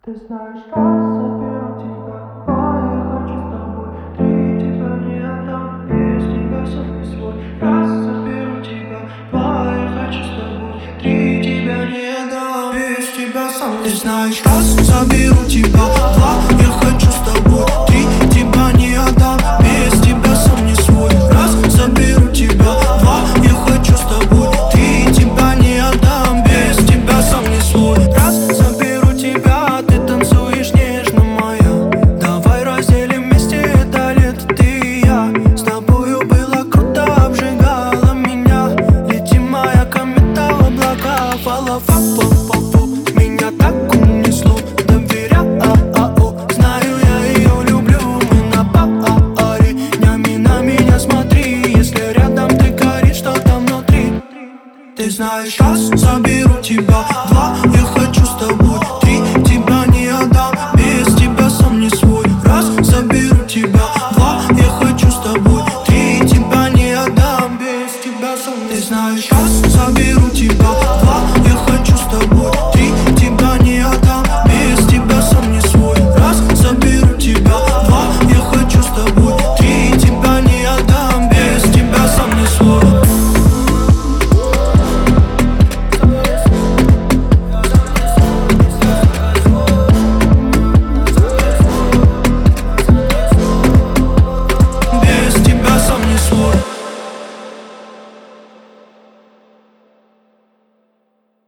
Ты знаешь, раз заберу тебя, два, я хочу с тобой, три, тебя не отдам, без тебя сам не свой. Раз заберу тебя, два, я хочу с тобой, три, тебя не отдам, без тебя сам не свой. Ты знаешь, раз заберу тебя, два, я хочу с тобой, три, тебя не отдам, без тебя сам не свой. Раз заберу тебя, два, я хочу с тобой, три, тебя не отдам, без тебя сам не свой. Раз заберу тебя, танцуешь нежно, моя. Давай разделим вместе это лето, ты и я. С тобою было круто, обжигала меня. Лети, моя комета, облака, фала-фа-фа-фа-фа. Меня так унесло, знаю, я ее люблю, мы на паре. Днями на меня смотри, если рядом ты горишь что-то внутри. Ты знаешь, раз заберу тебя, два, я хочу с тобой, три, тебя не отдам, без тебя сам не свой. Раз заберу тебя, два, я хочу с тобой, три, тебя не отдам, без тебя сам не свой. Ты знаешь, раз заберу тебя,